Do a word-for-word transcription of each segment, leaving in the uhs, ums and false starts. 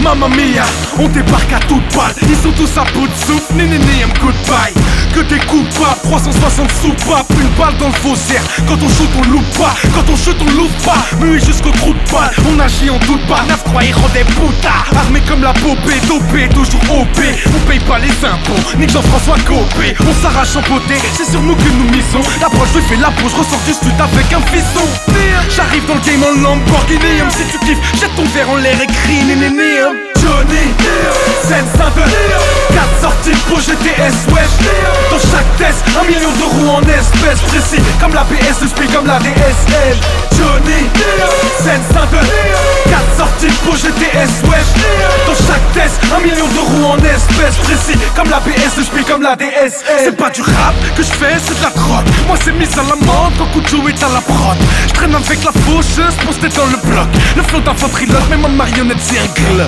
Mamma mia, on débarque à toute balle. Ils sont tous à bout de souffle, né né né, I'm goodbye. Que des coups pas, trois cent soixante soupapes, une balle dans le faussaire. Quand on shoot on loupe pas, quand on shoot on loupe pas. Muet jusqu'au trou de balle, on agit en toute balle. neuf trois héros des putas, armés comme la popée, dopé, toujours O P. On paye pas les impôts, ni que Jean-François Copé. On s'arrache en beauté, c'est sur nous que nous misons. L'approche je fais la pause, je ressors du stud avec un fisson. J'arrive dans le game en Lamborghini, um, si tu kiffes, jette ton verre en l'air et crie né né né, um. Johnny, scène Saint-Denis, quatre sorties pour G T S, wesh. Dans chaque test, un million d'euros en espèces. Précis comme la P S, le spiel comme la D S L. Johnny, scène Saint-Denis, quatre sorties pour G T S, wesh. Dans chaque test, un million d'euros en espèces. Précis comme la P S, le spiel comme la D S L. C'est pas du rap que je fais, c'est de la drogue. Moi c'est mis à la mode quand Kujo est à la prod. Je traîne avec la faucheuse, posté dans le bloc. Le flow d'infanterie lock, mais ma marionnette c'est un glock.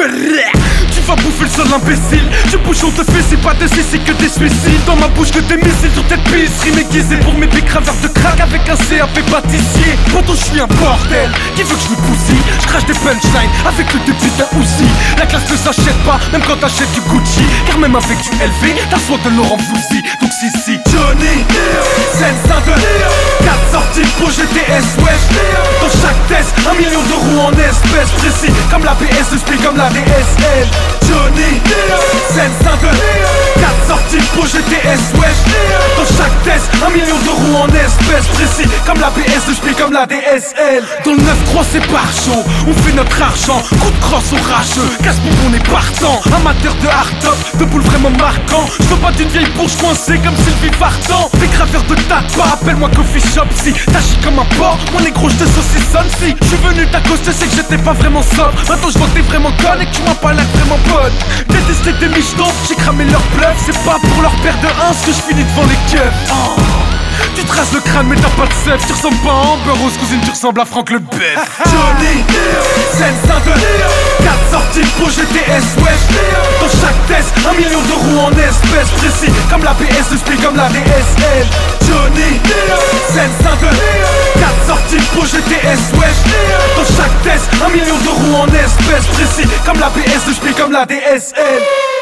Tu vas bouffer le sol imbécile. Tu bouges on te fait, c'est pas de c'est que des suicides. Dans ma bouche que des missiles sur tes pistes. Rime aiguisée pour mes bicraveurs de crack avec un C A P pâtissier. Poto je suis un bordel, qui veut que je me bousille. Je crache des punchlines avec le début d'un Uzi. La classe ne s'achète pas, même quand t'achètes du Gucci. Car même avec du L V, t'as soin de Laurent Fouzi. Donc si si Johnny, scène Saint-Denis, quatre sorties pour G T S, wesh. Dans chaque test, un million d'euros en espèces. Précis comme la P S, le spiel comme la D S L. Johnny, scène Saint-Denis, quatre sorties pour G T S, wesh. Dans chaque test, un million d'euros en espèces. Précis comme la P S, le spiel comme la D S L. Dans le neuf trois c'est par chaud, on fait notre argent. Coup de crosse au rageux, casse-pipe on est partant. Amateur de hard top, de boule vraiment marquant. Je veux pas d'une vieille bourge coincée comme Sylvie Vartan. Des graveurs de tabac, appelle-moi Coffee Shop. Si t'agis comme un porc, moi négro je te saucissonne. Si je suis venu t'accoster, c'est que j'étais pas vraiment sobre. Maintenant je vois que t'es vraiment conne et que tu m'as pas l'air vraiment bonne. Détester des michetons, j'ai cramé leur bluff. C'est pas pour leur paire de uns que je finis devant les keufs. Oh. Tu traces le crâne mais t'as pas de seuf. Tu ressembles pas à Amber Rose, cousine, tu ressembles à Franck Leboeuf. Johnny, scène Saint-Denis, quatre sorties pour G T S, wesh. Dans chaque test, un million d'euros en espèces. Précis comme la P S, le spiel comme la D S L. Johnny, scène Saint-Denis, quatre sorties pour G T S, wesh. Dans chaque test, un million d'euros en espèces. Précis comme la P S, le spiel comme la D S L.